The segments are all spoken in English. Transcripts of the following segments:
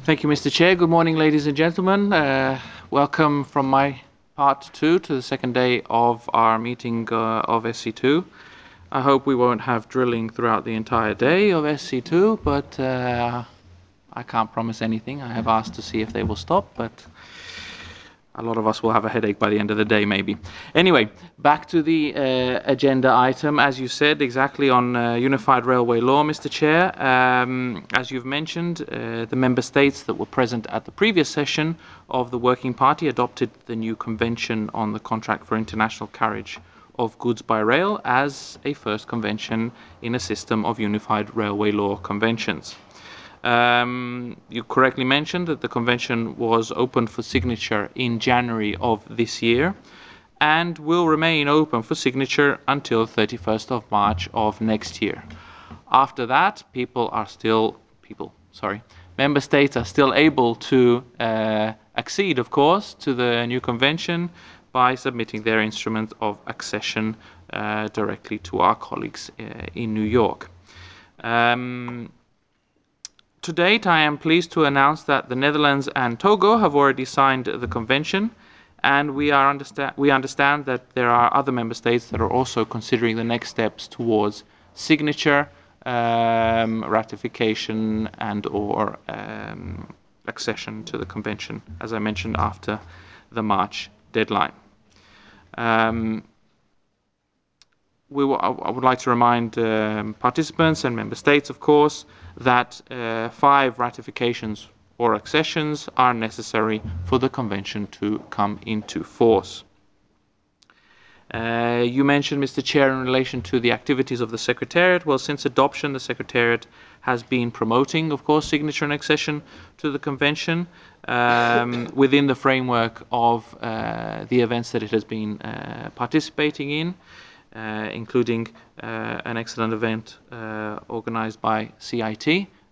Thank you, Mr. Chair. Good morning, ladies and gentlemen. Welcome from my part too to the second day of our meeting of SC2. I hope we won't have drilling throughout the entire day of SC2, but I can't promise anything. I have asked to see if they will stop, but a lot of us will have a headache by the end of the day, maybe. Anyway, back to the agenda item. As you said, exactly on Unified Railway Law, Mr. Chair. As you've mentioned, the member states that were present at the previous session of the Working Party adopted the new Convention on the Contract for International Carriage of Goods by Rail as a first convention in a system of Unified Railway Law conventions. You correctly mentioned that the convention was opened for signature in January of this year and will remain open for signature until 31st of March of next year. After that, member states are still able to accede, of course, to the new convention by submitting their instrument of accession directly to our colleagues in New York. To date, I am pleased to announce that the Netherlands and Togo have already signed the convention, and we understand that there are other member states that are also considering the next steps towards signature, ratification, and/or accession to the convention, as I mentioned, after the March deadline. I would like to remind participants and member states, of course, that 5 ratifications or accessions are necessary for the convention to come into force. You mentioned, Mr. Chair, in relation to the activities of the Secretariat. Well, since adoption, the Secretariat has been promoting, of course, signature and accession to the convention within the framework of the events that it has been participating in. Including an excellent event organized by CIT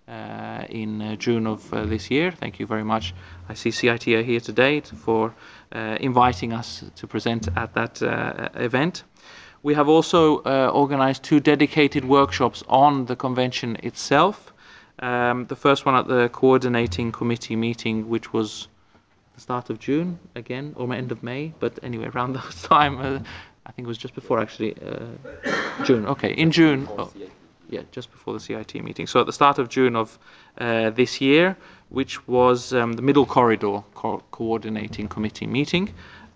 in June of this year. Thank you very much. I see CIT are here today for inviting us to present at that event. We have also organized 2 dedicated workshops on the convention itself. The first one at the coordinating committee meeting, which was the start of June again, or end of May, but anyway, around that time. I think it was just before, actually, June. Okay, in June. Oh, yeah, just before the CIT meeting. So at the start of June of this year, which was the Middle Corridor Coordinating Committee meeting,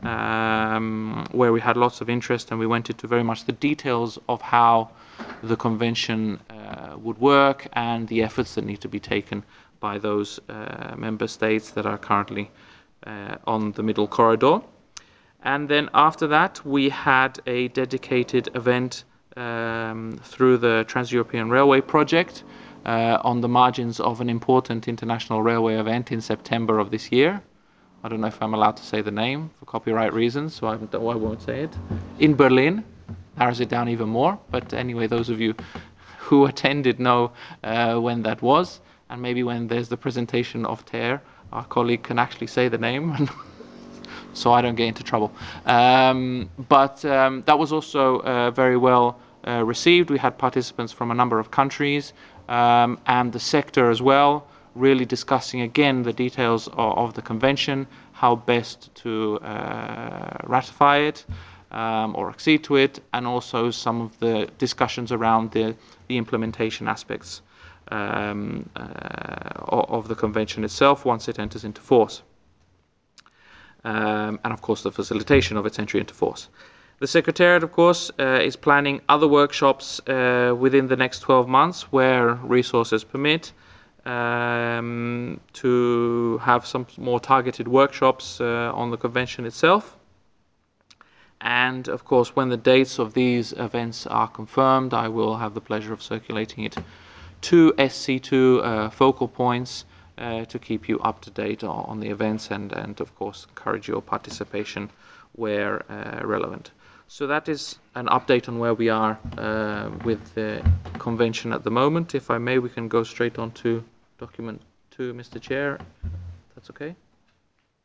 where we had lots of interest and we went into very much the details of how the convention would work and the efforts that need to be taken by those member states that are currently on the Middle Corridor. And then after that, we had a dedicated event through the Trans-European Railway project on the margins of an important international railway event in September of this year. I don't know if I'm allowed to say the name for copyright reasons, so I won't say it. In Berlin, narrows it down even more. But anyway, those of you who attended know when that was. And maybe when there's the presentation of TER, our colleague can actually say the name. So I don't get into trouble. But that was also very well received. We had participants from a number of countries and the sector as well, really discussing again the details of the convention, how best to ratify it or accede to it, and also some of the discussions around the implementation aspects of the convention itself once it enters into force. And of course the facilitation of its entry into force. The Secretariat, of course, is planning other workshops within the next 12 months where resources permit to have some more targeted workshops on the convention itself. And of course, when the dates of these events are confirmed, I will have the pleasure of circulating it to SC2 focal points to keep you up to date on the events and of course encourage your participation where relevant. So that is an update on where we are with the convention at the moment. If I may, we can go straight on to document 2, Mr. Chair. That's okay?